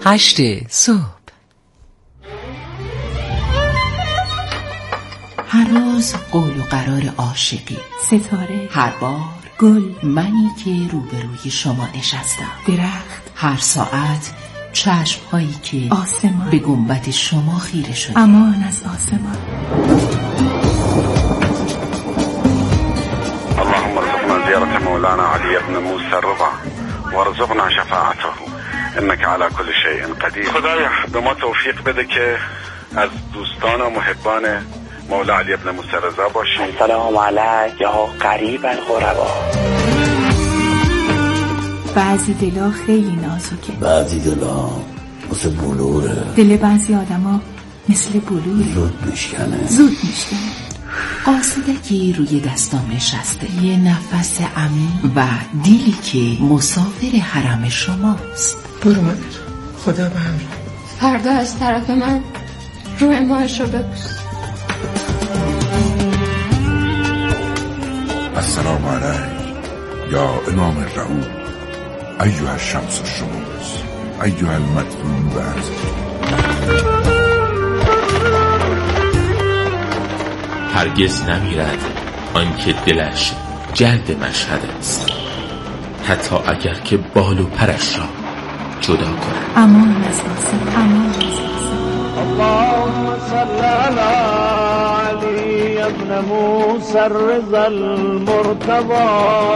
8 صبح. هر روز قول و قرار عاشقی، ستاره، هر بار گل، منی که روبروی شما نشستم، درخت، هر ساعت چشم‌هایی که آسمان به گنبد شما خیره شده. امان از آسمان. اللهم ارزقنا زيارة مولانا علي بن موسى الرضا وارزقنا شفاعته انك على كل شيء قدیر. خدایا به ما توفیق بده که از دوستان و محبان مولا علی بن موسی رضا باشیم. سلام علیک یا قریب الغربا. بعضی دلا خیلی نازکه، بعضی دلا مثل بلوره، دل بعضی آدما مثل بلوره، زود میشکنه. قاصدکی روی دستام نشسته، یه نفس عمیق و دیلی که مسافر حرم شماست. برو مادر، خدا به همراه. فردا از طرف من روی ماهشو ببوس. السلام علیک یا امام رعوف ایها الشمس الشموس ایها المدفون بعد. هرگز نمیرد آنکه دلش جلد مشهد است، حتی اگر که بال و پرش را جدا کند. امان از آسمان، امان از آسمان. اللهم صل علی علی ابن موسی الرضا المرتضى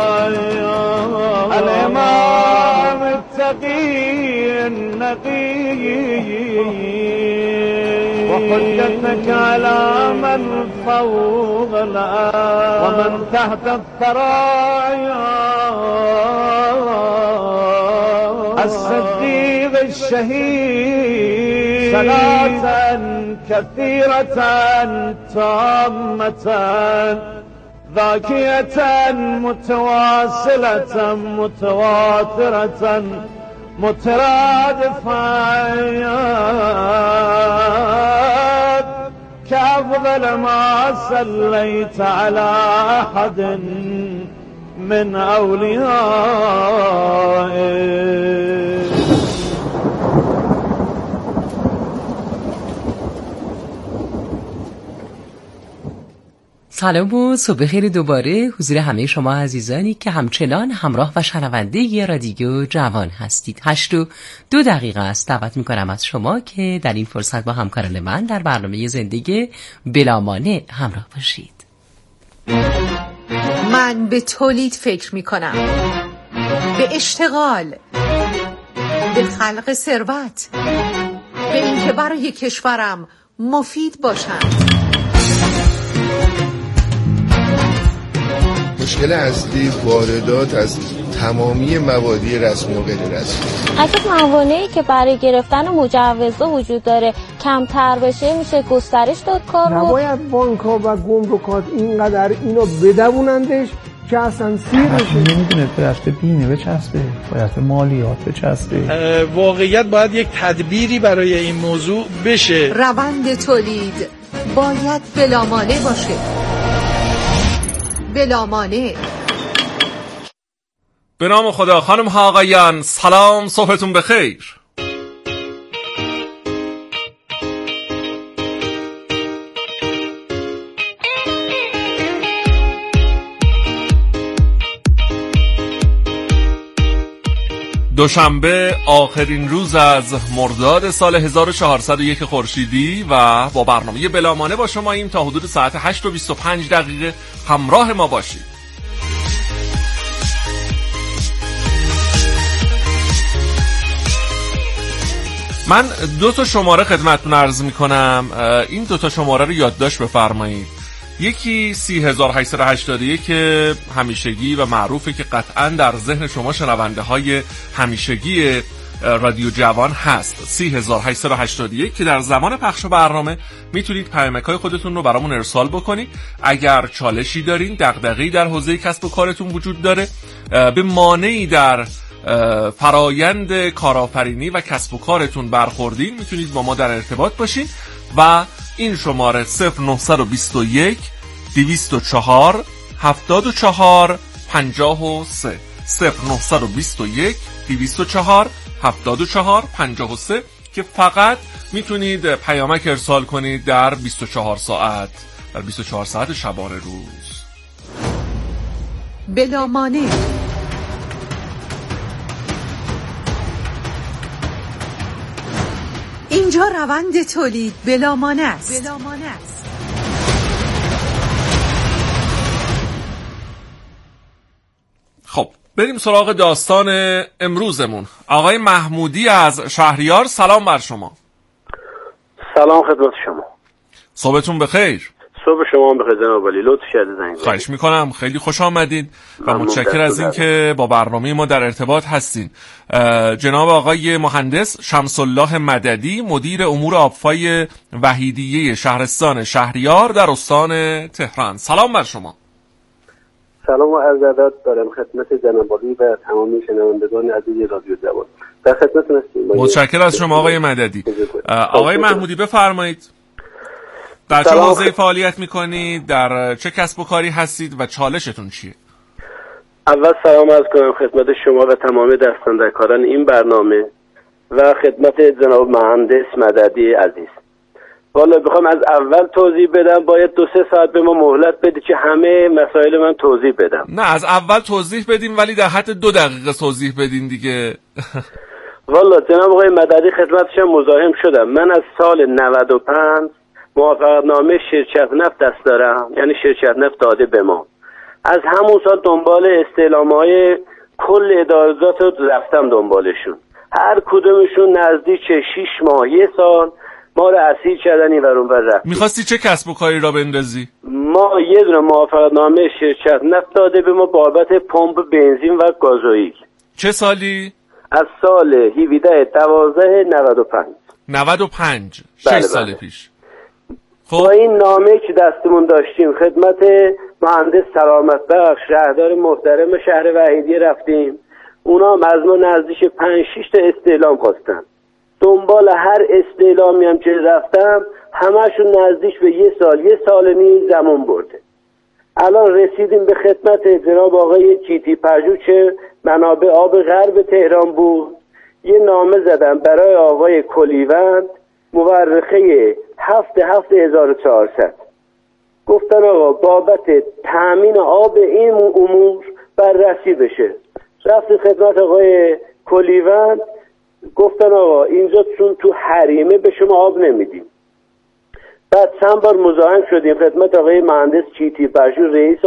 الامام التقی النقی وحجتك على من فوق الأرض ومن تحت الثرايا الصديق الشهيد صلاة كثيرة تامة ذاكية متواصلة متواترة مترادفات كأفضل ما صليت على أحد من أوليائه. سلام و صبح خیر دوباره حضور همه شما عزیزانی که همچنان همراه و شنونده رادیو جوان هستید. 8:02 است. دعوت میکنم از شما که در این فرصت با همکاران من در برنامه زندگی بلامانع همراه باشید. من به تولید فکر میکنم، به اشتغال، به خلق ثروت، به اینکه برای کشورم مفید باشم. مشکل اصلی واردات از تمامی موادی رسمی و غیر رسمی. اگه موانعی که برای گرفتن مجوزها وجود داره کمتر بشه میشه گسترش داد کار رو. نباید بانک‌ها و گمرکات اینقدر اینو بدونندش که اصلا سیر بشه. نمیدونه باید به بیمه بچسبه، باید به مالیات بچسبه. واقعیت باید یک تدبیری برای این موضوع بشه. روند تولید باید بلامانع باشه. بلامانع. به نام خدا. خانم ها آقایان سلام، صبحتون بخیر. دوشنبه آخرین روز از مرداد سال 1401 خورشیدی و با برنامه بلامانع با شما ایم تا حدود ساعت 8:25 همراه ما باشید. من 2 شماره خدمتتون عرض میکنم. این 2 شماره رو یادداشت بفرمایید. یکی 3881 که همیشگی و معروفه که قطعاً در ذهن شما شنونده های همیشگی رادیو جوان هست. 3881 که در زمان پخش برنامه میتونید پیامک‌های خودتون رو برامون ارسال بکنید. اگر چالشی دارین، دغدغه‌ای در حوزه کسب و کارتون وجود داره، به مانعی در فرایند کارآفرینی و کسب و کارتون برخوردین، میتونید با ما در ارتباط باشین و این شماره 0921 204 74 53 0921 204 74 53 که فقط میتونید پیامک ارسال کنید در 24 ساعت در 24 ساعت شبانه روز. بلامانع اینجا روند تولید بلامانع است. خب بریم سراغ داستان امروزمون. آقای محمودی از شهریار، سلام بر شما. سلام خدمت شما. صبحتون بخیر. صبح شما بخیر جناب علی. لطف کردید زنگ زدید. خواهش میکنم، خیلی خوش آمدید و متشکر از این که با برنامه ما در ارتباط هستین. جناب آقای مهندس شمس الله مددی، مدیر امور آبفای وحیدیه شهرستان شهریار در استان تهران، سلام بر شما. سلام و عرض ادب دارم خدمت جناب علی و تمامی شنوندگان عزیز رادیو جوان. در خدمتتون هستیم. متشکر از شما آقای مددی. آقای محمودی بفرمایید. در چه حوزه‌ای فعالیت میکنید؟ در چه کسب و کاری هستید و چالشتون چیه؟ اول سلام عرض کنم خدمت شما و تمامی دستاندرکاران این برنامه و خدمت جناب مهندس مددی عزیز. والا بخوام از اول توضیح بدم باید 2-3 ساعت به ما مهلت بدید که همه مسائل من توضیح بدم. نه از اول توضیح بدیم ولی در حد 2 دقیقه توضیح بدین دیگه. والا جناب آقای مددی خدمتشم مزاحم شدم. من از سال 95 موافقتنامه شرکت نفت دست دارم، یعنی شرکت نفت داده به ما. از همون سال دنبال استعلام‌های کل ادارات رو رفتم دنبالشون. هر کدومشون نزدیک 6 ماه 1 سال ما رو اسیر کردن این ورون ور رفتیم. می‌خواستی چه کسب و کاری را بندازی؟ ما یه دونه موافقتنامه شرکت نفت داده به ما بابت پمپ بنزین و گازوئیل. چه سالی؟ از سال 17/12/95. 95 6 سال پیش. با این نامه که دستمون داشتیم خدمت مهندس سلامت بخش شهردار محترم شهر وحیدیه رفتیم. اونا هم از ما نزدیک 5-6 تا استعلام خواستن. دنبال هر استعلامی هم که رفتم همشون نزدیک به 1 سال 1 سال و نیم زمان برده. الان رسیدیم به خدمت جناب آقای چیتی پژوه که منابع آب غرب تهران بود. یه نامه زدم برای آقای کلیوند مورخه 7/7/1400. گفتن آقا بابت تامین آب این امور بررسی بشه. رفت خدمت آقای کلیوند گفتن آقا اینجا چون تو حریمه به شما آب نمیدیم. بعد چند بار مزاحم شدیم خدمت آقای مهندس چیتی پژوه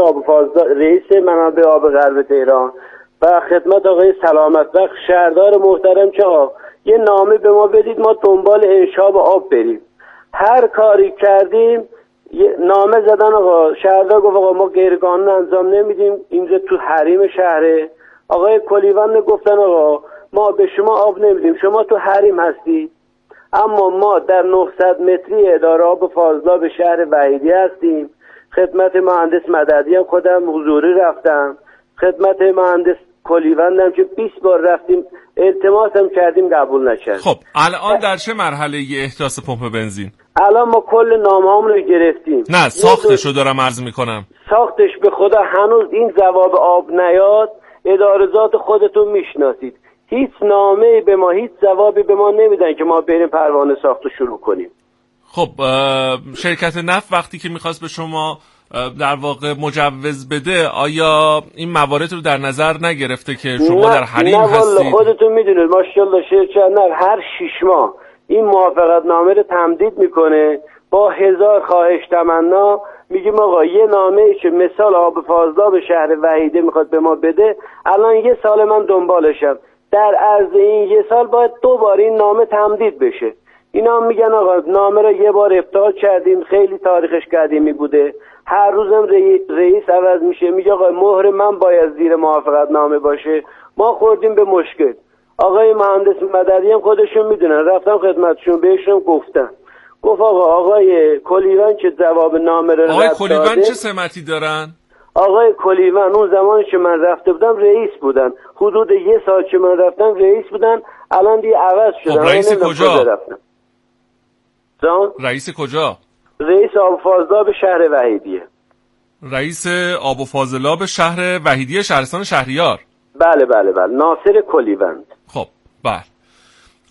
رئیس منابع آب غرب تهران و خدمت آقای سلامت بخش شهردار محترم که یه نامه به ما بدید ما دنبال انشاب آب بریم. هر کاری کردیم نامه زدن آقا شهردار گفت آقا ما غیرقانونی انجام نمیدیم، اینجا تو حریم شهره. آقای کلیوند گفتن آقا ما به شما آب نمیدیم، شما تو حریم هستی، اما ما در 900 متری اداره آب فاضلاب شهر وحیدیه هستیم. خدمت مهندس مددی هم خودم حضوری رفتم، خدمت مهندس کلیوندم که 20 بار رفتیم التماس هم کردیم قبول نشد. خب الان در چه مرحله احداث پمپ بنزین؟ الان ما کل نامه‌هامون رو گرفتیم. نه ساختش رو دارم عرض میکنم. ساختش به خدا هنوز این جواب آب نیاد. ادارات خودتون میشناسید، هیچ نامه‌ای به ما هیچ جوابی به ما نمیدن که ما بریم پروانه ساختو شروع کنیم. خب شرکت نفت وقتی که میخواست به شما در واقع مجوز بده آیا این موارد رو در نظر نگرفته که شما در حریم هستید؟ نه والا خودتون میدونید ماشاءالله شرکت نفت هر 6 ماه این موافقت نامه رو تمدید میکنه با 1000 خواهش تمنا. میگیم آقا یه نامه‌ای که مثال آب فاضلاب شهر وحیده میخواد به ما بده، الان 1 سال من دنبالشم، در عرض این 1 سال باید 2 بار این نامه تمدید بشه. اینا میگن آقا نامه رو 1 بار ابطال کردیم، خیلی تاریخش قدیمی بوده، هر روزم رئیس عوض میشه، میگه آقا مهر من باید زیر موافقت نامه باشه. ما خوردیم به مشکل. آقای مهندس مددی هم خودشون میدونن، رفتم خدمتشون بهشون گفتم، گفت آقای کلیوند که جواب نامه رو آقای کلیوند چه سمتی دارن؟ آقای کلیوند اون زمانی که من رفته بودم رئیس بودن، حدود 1 سال که من رفتم رئیس بودن، الان دیگه عوض شدن. خب رئیس کجا؟ رئیس کجا؟ رئیس آب فاضلاب شهر وحیدیه. رئیس آب و فاضلاب شهر وحیدیه شهرستان شهریار. بله ناصر کلیوند. خب بله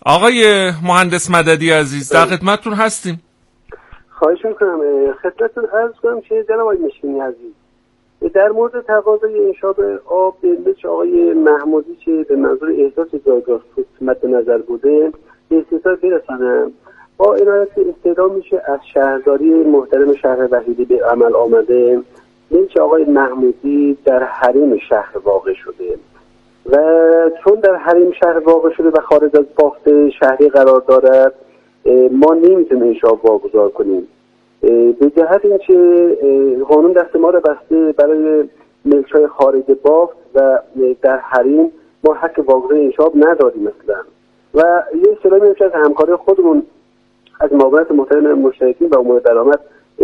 آقای مهندس مددی عزیز در خدمتتون هستیم. خواهش میکنم خدمتتون عرض کنم که جناب آقای مشکینی عزیز در مورد تقاضای انشاب آب مثل آقای محمودی که به منظور احداث جایگاه مد نظر بوده به استفاده برسانم با عنایت استعلام میشه از شهرداری محترم شهر وحیدی به عمل آمده مثل آقای محمودی در حریم شهر واقع شده و چون در حریم شهر واقع شده و خارج از بافت شهری قرار دارد ما نمیتونیم انشاب واگذار کنیم به جهت اینکه قانون دست ما را بسته برای ملک‌های خارج بافت و در حریم ما حق واگذار انشاب نداریم مثلا و یه اصطلاحی میشه از همکاری خودمون از معاونت محترم مشترکین و امور درآمد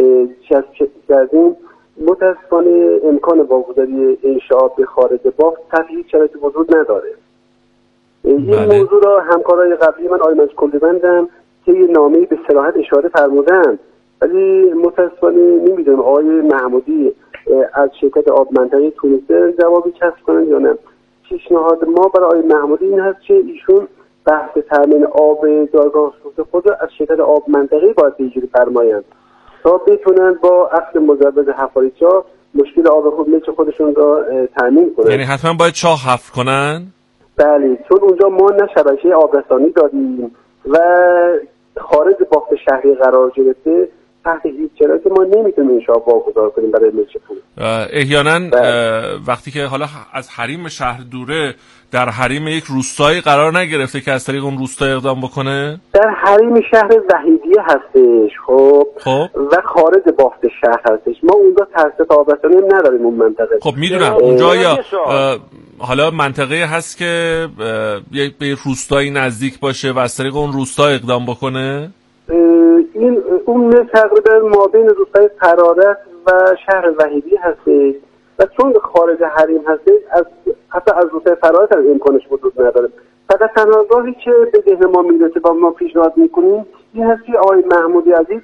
کردیم متاسفانه امکان واگذاری انشاب به خارج بافت تحت هیچ شرایطی وجود نداره. این موضوع را همکارای قبلی من آقای منصور کلیوندم که یه نامه‌ای به صراحت اشاره فرمودند ولی متاسفانه نمیدونم آقای محمودی از شرکت آب منطقه تونسته جوابی کسب کنند یا نه. پیشنهاد ما برای آقای محمودی این هست که ایشون بحث تامین آب جایگاه خود را از شرکت آب منطقه باید پیگیری فرمایند تا بتونن با اصل مجوز حفاریچا مشکل آب خود مثل خودشون را تامین کنند. یعنی حتما باید چاه حفر کنن؟ بله، چون اونجا ما نه شبکه آبرسانی داریم و خارج بافت شهری قرار گرفته تحت هیچ شرایطی ما نمیتونیم انشاب واگذار کنیم برای ملک پول. احیانا وقتی که حالا از حریم شهر دوره در حریم یک روستایی قرار نگرفته که از طریق اون روستا اقدام بکنه؟ در حریم شهر وحیدیه هستش خب و خارج بافت شهر هستش. ما اونجا تاسیسات آبرسانی نداریم اون منطقه. خب میدونم اونجا یا حالا منطقه هست که به روستایی نزدیک باشه و از طریق اون روستا اقدام بکنه؟ اون تقریبا مابین روستای فرارت و شهر وحیدی هستش و چون خارج حریم هستش حتی از روستای فرارت هم امکانش وجود نداره. فقط تنها راهی که به ذهن ما میرسه و ما پیشنهاد میکنیم این هست که آقای محمودی عزیز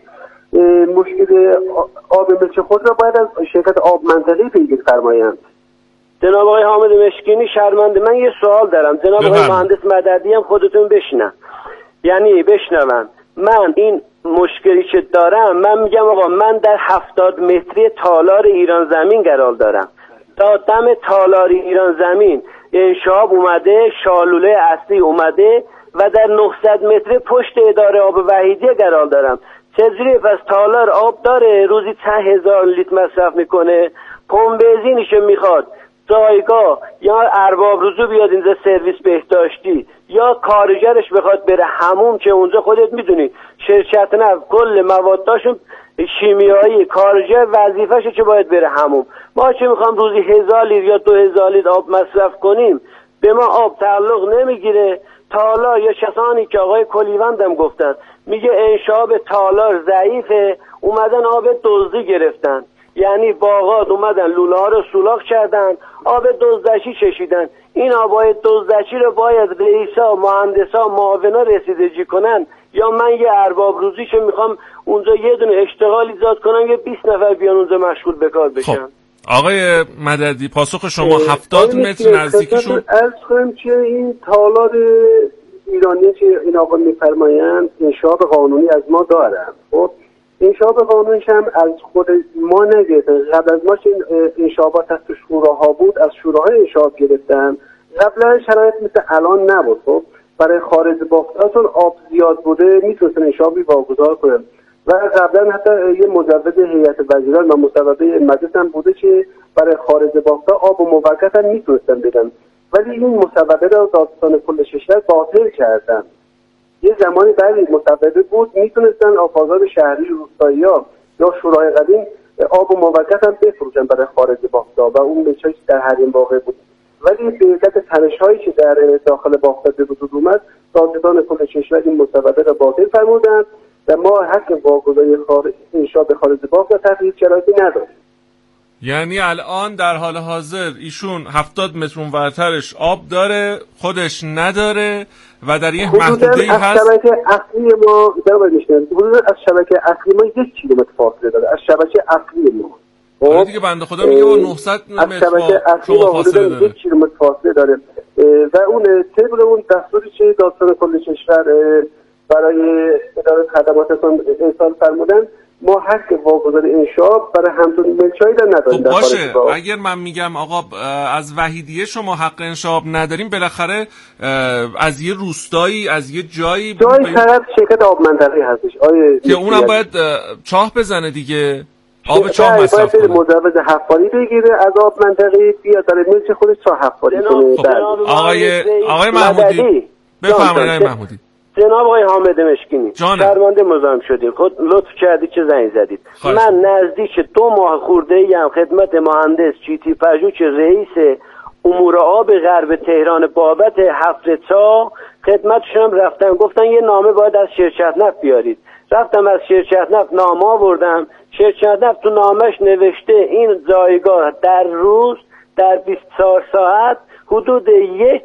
مشکل آب ملک خود را باید از شرکت آب منطقه‌ای پیگیری فرمایند. جناب آقای حامد مشکینی شرمنده من یه سوال دارم. جناب آقای مهندس مددی هم خودتون بشنن، یعنی بشنون. من این مشکلی که دارم من میگم آقا من در 70 متری تالار ایران زمین قرار دارم. تا دم تالار ایران زمین انشاب اومده، شالوله اصلی اومده و در 900 متری پشت اداره آب وحیدیه قرار دارم. چجوری پس تالار آب داره روزی 10,000 لیتر مصرف میکنه، پمپ بنزینشو میخواد، جایگاه یا ارباب رجوع بیاد اینجا سرویس بهداشتی یا کارگرش بخواد بره حموم که اونجا خودت میدونی شرکت نفت کل مواداشون شیمیایی، کارگر وظیفه‌شه که باید بره حموم. ما چه میخوام روزی 1000 لیتر یا 2000 لیتر آب مصرف کنیم به ما آب تعلق نمیگیره. تالار یا کسانی که آقای کلیوندم گفتن میگه انشاب تالار ضعیفه اومدن آب دزدی گرفتن، یعنی باغات اومدن لوله ها رو سولاخ کردن آب دزدشی چشیدن. این آبای دزدشی رو باید رئیسا، مهندسا، معاونا رسیدگی کنن یا من یه ارباب روزیشو میخوام اونجا یه دونه اشتغال ایجاد کنم یه 20 نفر بیان اونجا مشغول به کار بشن. خب. آقای مددی پاسخ شما 70 متر نزدیکشون از کنم که این تالار ایرانی که این آقا میفرمایند انشاب قانونی از ما دارن. خب انشاب قانونیش هم از خود ما نگرفتن. قبل از ما که انشابات از شوراها بود از شوراهای انشاب گرفتن. قبلا شرایط مثل الان نبود. خب برای خارج بافتاتون آب زیاد بوده میتونستن انشابی واگذار کنن و قبلا حتی یه مجوز هیئت وزیران و مصوبه مجلس هم بوده که برای خارج بافتا آب و موقت هم میتونستن بدن، ولی این مصوبه را دادستان کل کشور باطل کردن. یه زمانی بعد مصوبه بود میتونستن آفازار شهری روستایی‌ها یا شورای قدیم آب و موقت هم بفروشن برای خارج بافتا و اون بچه‌ای که در حریم واقع بود، ولی به علت تنش‌هایی که در داخل بافتا به وجود اومد دادستان کل کشور این مصوبه را باطل فرمودند و ما حق واگذاری انشاب خارج بافتا تحت هیچ شرایطی نداریم. یعنی الان در حال حاضر ایشون 70 متر اونورترش آب داره خودش نداره و در یک محدوده‌ای هست. از شبکه اصلی ما حدود از شبکه اصلی ما 1 کیلومتر فاصله داره از شبکه اصلی ما. حالا دیگه بنده خدا میگه 900 متر از شبکه اصلی ما حدود 1 کیلومتر فاصله داره و اون طبق اون دستوری که دادستان کل کشور برای اداره خدماتتون ارسال فرمودن ما حق واگذار انشاب برای همتون ملچایی در نداریم. خب باشه، اگر من میگم آقا از وحیدیه شما حق انشاب نداریم، بالاخره از یه روستایی، از یه جایی طرف شرکت آب منطقه‌ای هستش که اونم باید چاه بزنه دیگه، آب چاه مصرف کنه، مجوز حفاری بگیره از آب منطقه‌ای بیاد در ملک خودش چاه حفاری کنه. آقای محمودی بفرمایید. آقای محمودی، جناب آقای حامد مشکینی فرمانده مزاحم شدید، خود لطف کردید که زنگ زدید. من نزدیک 2 ماه خورده‌ای هم خدمت مهندس جیتی پژوهش رئیس امور آب غرب تهران بابت حفر چاه خدمتشون رفتم، گفتن یه نامه باید از شرکت نفت بیارید. رفتم از شرکت نفت نامه آوردم، شرکت نفت تو نامش نوشته این جایگاه در روز در 24 ساعت حدود 1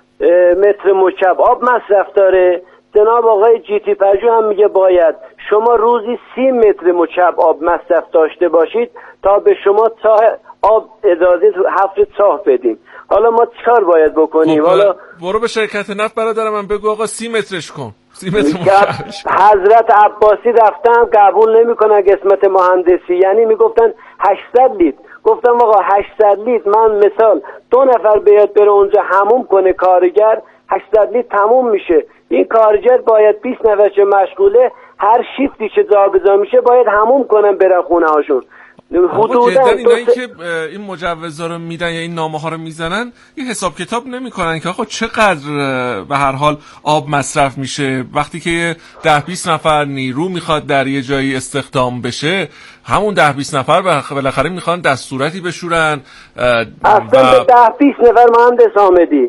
متر مکعب آب مصرف داره. جناب آقای جیتی پژوه هم میگه باید شما روزی 30 متر مکعب آب مصرف داشته باشید تا به شما آب اجازه حفر چاه بدیم. حالا ما چیکار باید بکنیم؟ حالا برو به شرکت نفت برادر من بگو آقا 30 مترش کن، 30 متر مکعبش. حضرت عباسی رفتم قبول نمیکنن قسمت مهندسی، یعنی میگفتن 800 لیتر. گفتم آقا 800 لیتر من مثال 2 نفر بیاد بره اونجا حموم کنه کارگر 800 لیتر تموم میشه. این کارگر باید 20 نفر چه مشغوله هر شیفتی که جابجا میشه باید حموم کنن برن خونه هاشون. جدا اینایی که این مجوزا رو میدن یا این نامه ها رو میزنن یه حساب کتاب نمیکنن که آقا چقدر به هر حال آب مصرف میشه. وقتی که 10-20 نفر نیرو میخواد در یه جایی استخدام بشه، همون 10-20 نفر بالاخره میخوان دستورتی بشورن. اصلا به 10-20 نفر مهندس حامد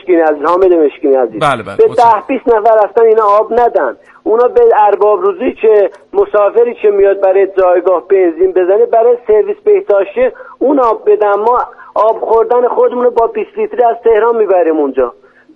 مشکینی عزیز بله به 10-20 نفر اصلا اینا آب ندن. اونا به ارباب روزی که مسافری که میاد برای جایگاه بنزین بزنه برای سرویس بهداشتی اون آب بدن. ما آب خوردن خودمون رو با 20 لیتری از تهران میبریم اونجا.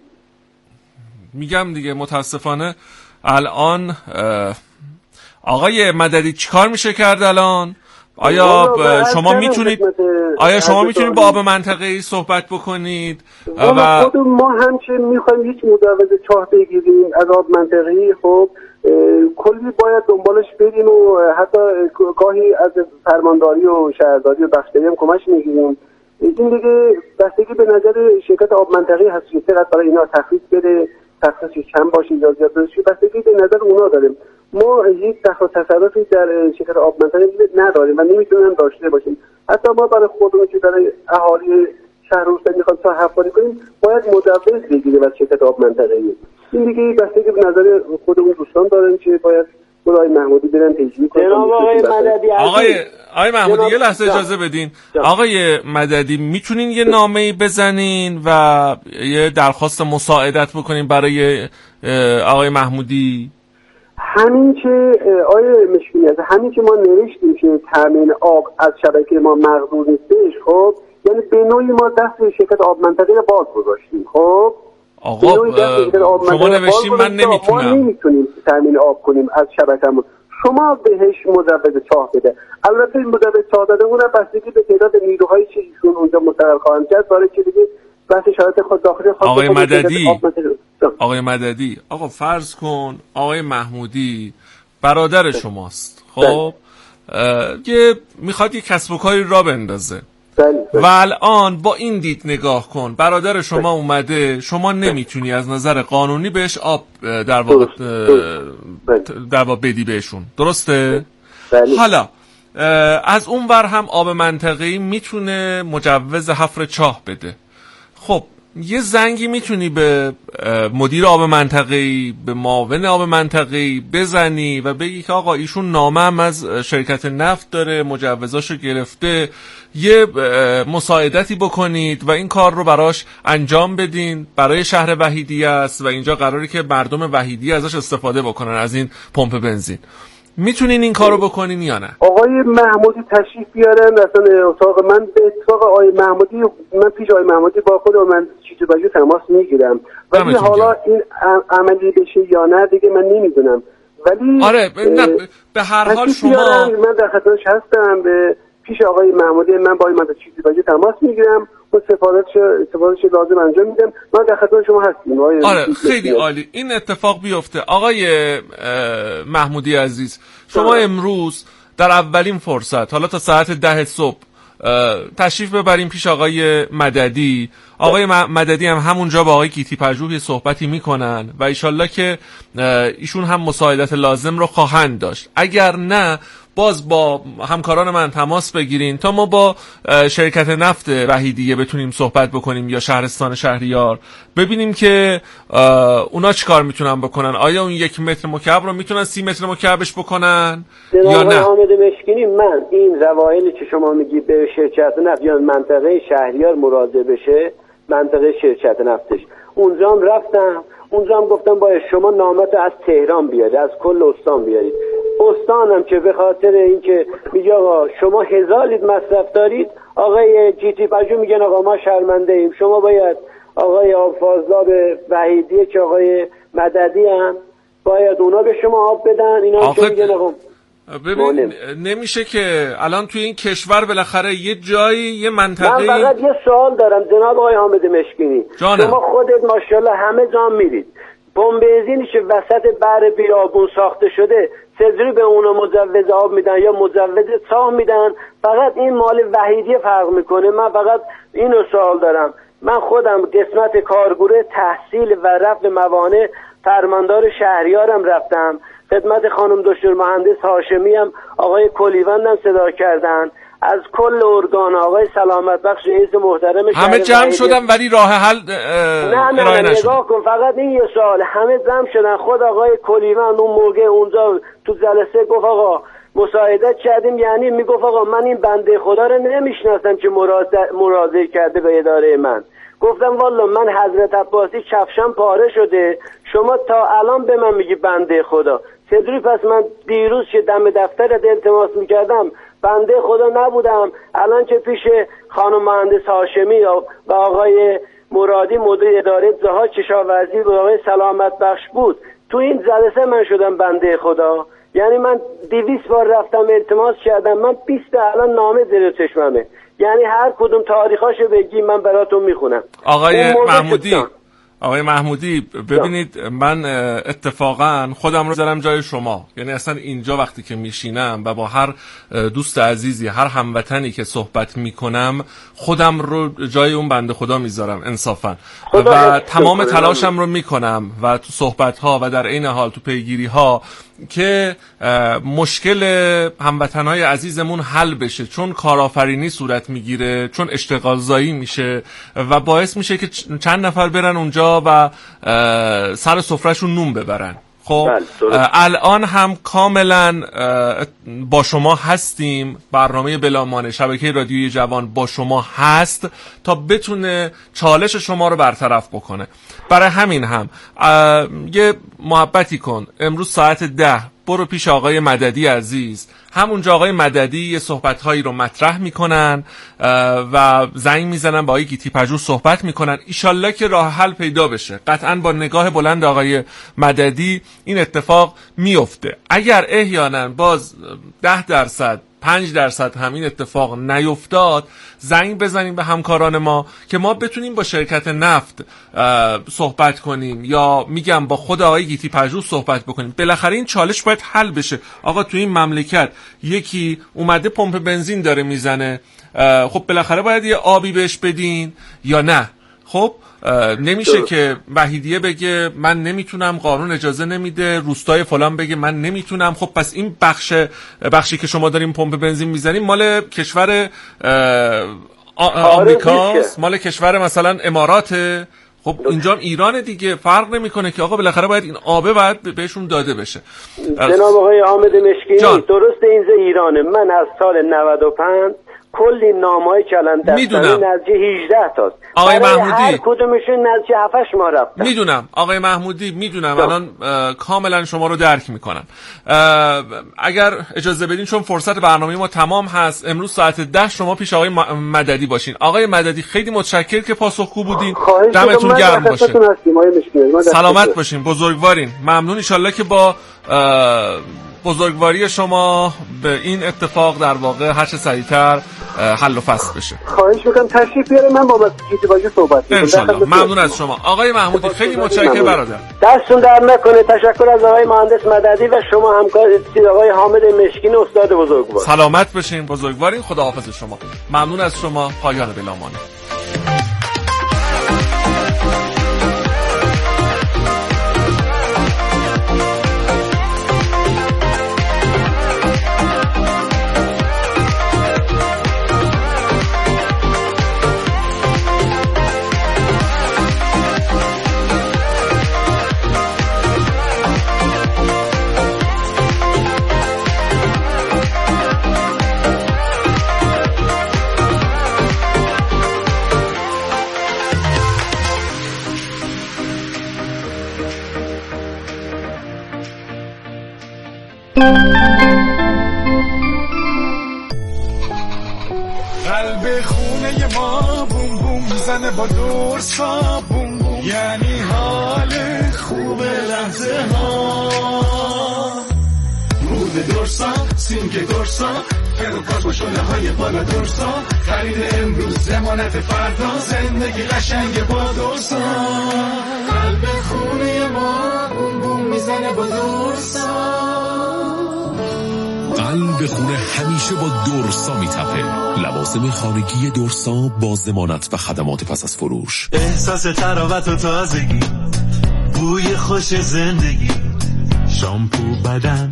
میگم دیگه متاسفانه الان آقای مددی چیکار میشه کرد الان؟ آیا شما میتونید با آب منطقه‌ای صحبت بکنید؟ و خود ما هم که میخوایم هیچ مجوز چاه بگیریم از آب منطقه‌ای، خب کلی باید دنبالش بریم و حتی گاهی از فرمانداری و شهرداری و بخشداری هم کمک میگیریم. این دیگه بستگی به نظر شرکت آب منطقه‌ای هست که چقدر برای اینا تخفیف بده، تخصصی کم باشه یا زیاد باشه، بستگی به نظر اونا داریم. ما هیچ دخل تصرفی در شرکت آب منطقه‌ای نداریم و نمیتونیم داشته باشیم. حتی ما برای خودمون که برای اهالی شهر روستا میخوایم چاه حفاری کنیم باید مجوز بگیریم از شرکت آب منطقه‌ای. این دیگه بستگی به نظر خودمون دوستان دارن که باید آقای محمودی برن پیگیری کنن. آقای محمودی یه لحظه اجازه بدین. آقای مددی میتونین یه نامه‌ای بزنین و یه درخواست مساعدت بکنین برای آقای محمودی؟ همین که آقای مشکینی همین که ما نوشتیم که تامین آب از شبکه ما مقدور نیستش، خب یعنی به نوعی ما دست شرکت آب منطقه‌ای رو باز گذاشتیم. خب آقا شما نوشتیم من نمیتونم. ما نمیتونیم تامین آب کنیم از شبکه‌مون، شما بهش مجوز چاه بده. البته این مجوز چاه داده اون بستگی به تعداد نیروهایی که ایشون اونجا مستقر خواهند کرد داره که دیگه بحث شرایط خود داخلی خاص. آقای مددی آقا فرض کن آقای محمودی برادر شماست، خب یه میخواد یه کسب و کاری را بندازه و الان با این دید نگاه کن، برادر شما اومده، شما نمیتونی از نظر قانونی بهش آب در واقع بدی بهشون، درسته؟ حالا از اون ور هم آب منطقه‌ای میتونه مجوز حفر چاه بده. خب یه زنگی میتونی به مدیر آب منطقه‌ای، به معاون آب منطقه‌ای بزنی و بگی که آقا ایشون نامه هم از شرکت نفت داره، مجوزاشو گرفته، یه مساعدتی بکنید و این کار رو براش انجام بدین. برای شهر وحیدیه است و اینجا قراره که مردم وحیدیه ازش استفاده بکنن، از این پمپ بنزین. میتونین این کارو بکنین یا نه؟ آقای محمودی تشریف بیارن اصلا اتاق من. به اتفاق آقای محمودی من پیش آقای محمودی با خود من چیزی باجو تماس میگیرم، ولی حالا این عملی بشه یا نه دیگه من نمیدونم. ولی آره نه به هر حال شما من در خدمتش هستم. به پیش آقای محمودی من با من چیزی باجو تماس میگیرم، اون سفارش لازم انجام میدم. من در خدمت شما هستیم. آره خیلی عالی. این اتفاق بیفته. آقای محمودی عزیز، شما امروز در اولین فرصت حالا تا ساعت 10 صبح تشریف ببریم پیش آقای مددی. آقای مددی هم همونجا با آقای گیتی پژوهی صحبتی میکنن و ایشالله که ایشون هم مساعدت لازم رو خواهند داشت. اگر نه باز با همکاران من تماس بگیرین تا ما با شرکت نفت وحیدیه بتونیم صحبت بکنیم یا شهرستان شهریار، ببینیم که اونا چی کار میتونن بکنن. آیا اون 1 متر مکعب رو میتونن 30 متر مکعبش بکنن یا نه؟ حامد مشکینی، من این روایلی که شما میگی به شرکت نفت یا منطقه شهریار مراجعه بشه، منطقه شرکت نفتش، اونجا هم رفتم، اونجا هم گفتم باید شما نامت از تهران بیارید، از کل استان بیارید. استانم که به خاطر اینکه میگه آقا شما 1000 لیتر مصرف دارید، آقای جیتی پژوه میگن آقا ما شرمنده ایم، شما باید آقای آبفازلاب وحیدیه که آقای مددی هم باید اونا به شما آب بدن. اینا که میگن آقا ببین نمیشه که الان توی این کشور بالاخره یه جایی یه منطقه. من فقط یه سوال دارم جناب آقای حامد مشکینی، شما خودت ماشاءالله همه جا میرید، بمب بنزینی که وسط بر بیابون ساخته شده چجوری به اونا مجوز آب میدن یا مجوز چاه میدن؟ فقط این مال وحیدی فرق میکنه. من فقط اینو سوال دارم. من خودم قسمت کارگروه تحصیل و رفع موانع فرماندار شهریارم رفتم، خدمت خانم دکتر مهندس هاشمی هم آقای کلیوندم صدا کردن، از کل ارگان آقای سلامت بخش رئیس محترم همه جمع شدن ولی راه حل نه نگاه کن، فقط این یه سوال. همه جمع شدن، خود آقای کلیوند اون موقع اونجا تو جلسه گفت آقا مساعدت کردیم، یعنی میگفت آقا من این بنده خدا رو نمیشناسم که مراجعه کرده به اداره من. گفتم والا من حضرت عباسی کفشم پاره شده، شما تا الان به من میگی بنده خدا. چطوری پس من دیروز که دم دفترت التماس میکردم بنده خدا نبودم؟ الان که پیش خانم مهندس هاشمی و آقای مرادی مدیر اداره جهاد کشاورزی و آقای سلامت بخش بود، تو این جلسه من شدم بنده خدا؟ یعنی من 200 بار رفتم التماس کردم، من 20 الان نامه زیر چشممه، یعنی هر کدوم تاریخاشو بگی من براتون میخونم. آقای محمودی ببینید، من اتفاقا خودم رو زدم جای شما، یعنی اصلا اینجا وقتی که میشینم و با هر دوست عزیزی، هر هموطنی که صحبت میکنم، خودم رو جای اون بنده خدا میذارم انصافا و تمام تلاشم رو میکنم و تو صحبت ها و در عین حال تو پیگیری ها که مشکل هموطنهای عزیزمون حل بشه، چون کارآفرینی صورت میگیره، چون اشتغال زایی میشه و باعث میشه که چند نفر برن اونجا و سر سفرهشون نون ببرن. خب الان هم کاملا با شما هستیم، برنامه بلامانع شبکه رادیوی جوان با شما هست تا بتونه چالش شما رو برطرف بکنه. برای همین هم یه محبتی کن، امروز ساعت 10 برو پیش آقای مددی عزیز، همونجا آقای مددی یه صحبت‌هایی رو مطرح میکنن و زنگ میزنن با آقای گیتی پژوه صحبت میکنن، ایشالله که راه حل پیدا بشه. قطعاً با نگاه بلند آقای مددی این اتفاق میفته. اگر احیانا باز 10% 5% همین اتفاق نیفتاد، زنگ بزنیم به همکاران ما که ما بتونیم با شرکت نفت صحبت کنیم یا میگم با خود آقای گیتی پژوه صحبت بکنیم. بالاخره این چالش باید حل بشه. آقا تو این مملکت یکی اومده پمپ بنزین داره میزنه، خب بالاخره باید یه آبی بهش بدین یا نه؟ خب نمیشه که وحیدیه بگه من نمیتونم، قانون اجازه نمیده، روستای فلان بگه من نمیتونم. خب پس این بخشی که شما داریم پمپ بنزین میزنیم مال کشور آمریکاست، مال کشور مثلا اماراته. خب اینجا ایران دیگه، فرق نمیکنه که آقا بالاخره باید این آبه باید بهشون داده بشه. جناب آقای حامد مشکینی، درسته اینجا ایرانه، من از سال 95 کلی نامه‌های کلان دستانی نزدیک 18 تاست. آقای محمودی هر کدومشون نزدیک 7-8 ماه رفتن. میدونم آقای محمودی، میدونم الان کاملا شما رو درک میکنم. اگر اجازه بدین چون فرصت برنامه ما تمام هست، امروز ساعت 10 شما پیش آقای مددی باشین. آقای مددی خیلی متشکر که پاسخگو بودین، دمتون گرم باشه، سلامت باشین، بزرگوارین. ممنون. ان شاءالله که با بزرگواری شما به این اتفاق در واقع هر چه سریعتر حل و فصل بشه. خواهش میکنم تشریف بیاره، من با مسئولیت باجی صحبت میکنم. انشالله. ممنون از شما آقای محمودی، خیلی متشکرم برادر. دستتون در نکنه. تشکر از آقای مهندس مددی و شما همکار آقای حامد مشکین استاد بزرگوار. سلامت باشین بزرگوارین. خداحافظ شما. ممنون از شما. پایان بلامانه. قلب خونه ما بوم بوم میزنه با دورسا بوم بوم، یعنی حال خوب لحظه ها. رود دورسا، سینک دورسا، فرو کاش با شله های بالا دورسا، خرید امروز ضمانت فردا، زندگی قشنگ با دورسا. قلب خونه ما بوم بوم میزنه با دورسا. قلب خونه همیشه با دورسا میتپه. لوازم خانگی دورسا با ضمانت و خدمات پس از فروش. احساس تراوت و تازگی، بوی خوش زندگی، شامپو بدن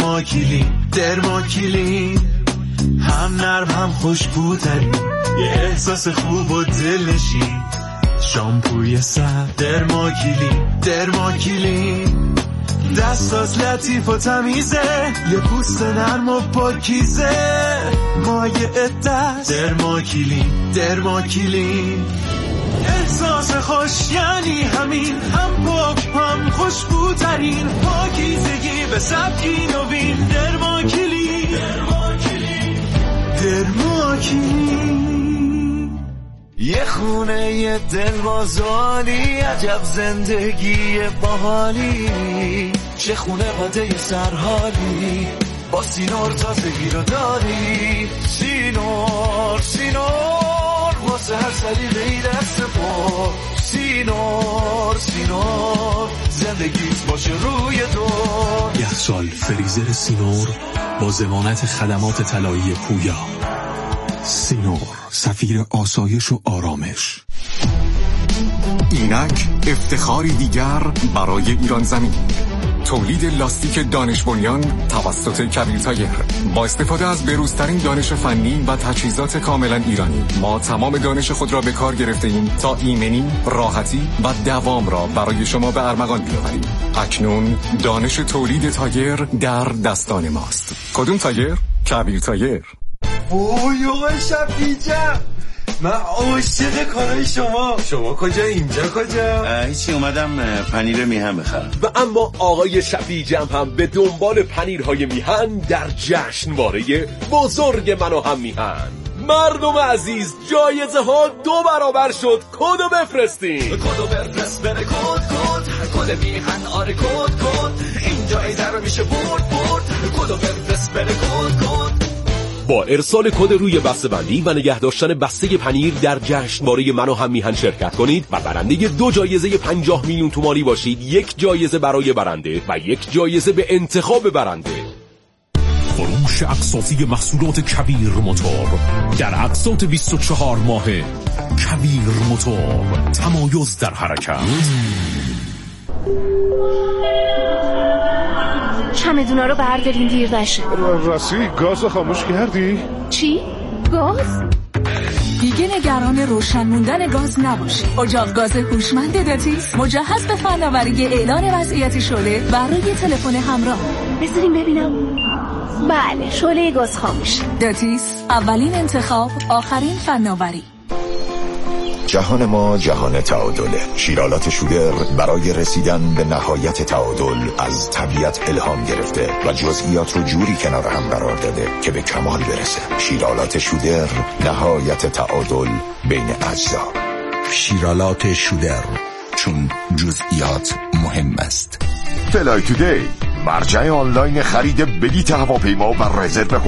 درماکیلین، هم نرم هم خوشبوترین، یه احساس خوب و دلنشین. شامپوی سر درماکیلین، دستاش لطیف و تمیزه، یه پوست نرم و پاکیزه، مایع دست درماکیلین. احساس خوش یعنی همین، هم پاک هم خوشبوترین، پاکیزگی به سبکی نوین. درماکیلین. یه خونه یه دل بازالی، عجب زندگی باحالی، چه خونه باده سرحالی، با سینور تازگی رو داری. سینور واسه هر سلیقه‌ای دست پا. سینور زندگیت باشه روی دور. یخچال فریزر سینور با ضمانت خدمات طلایی پویا. سینور، سفیر آسایش و آرامش. اینک افتخاری دیگر برای ایران زمین. تولید لاستیک دانش بنیان توسط کبیر تایر. با استفاده از بروزترین دانش فنی و تجهیزات کاملا ایرانی، ما تمام دانش خود را به کار گرفته ایم تا ایمنی، راحتی و دوام را برای شما به ارمغان بیاوریم. اکنون دانش تولید تایر در دستان ماست. کدوم تایر؟ کبیر تایر. اوه آقای شفیجم، من عاشق کارهای شما کجا اینجا کجا؟ هیچی، اومدم پنیر میهن بخرم. و اما آقای شفیجم هم به دنبال پنیرهای میهن در جشنواره بزرگ من و هم میهن. مردم عزیز، جایزه ها 2 برابر شد. کدو بفرستین. کدو بفرست بره کد میهن. آره کد این جایزه رو میشه برد. کدو بفرست بره کد. با ارسال کد روی بسته‌بندی و نگه داشتن بسته پنیر در جشنواره من و هم میهن شرکت کنید و برنده 2 جایزه 50 میلیون تومانی باشید. 1 جایزه برای برنده و 1 جایزه به انتخاب برنده. فروش اقساطی محصولات کبیر موتور در اقساط 24 ماهه. کبیر موتور، تمایز در حرکت. چمدونا رو بردارین دیر نشه. راستی گاز رو خاموش کردی؟ چی؟ گاز؟ دیگه نگران روشن موندن گاز نباشید. اجاق گاز هوشمند داتیس مجهز به فناوری اعلان وضعیت شعله بر روی تلفن همراه. بذاریم ببینم. بله، شعله گاز خاموش. داتیس، اولین انتخاب، آخرین فناوری. جهان ما جهان تعادله. شیرالات شودر برای رسیدن به نهایت تعادل از طبیعت الهام گرفته و جزئیات رو جوری کنار هم قرار داده که به کمال برسه. شیرالات شودر، نهایت تعادل بین اجزا. شیرالات شودر، چون جزئیات مهم است. فلای تودی، مرجع آنلاین خرید بلیط هواپیما و رزرو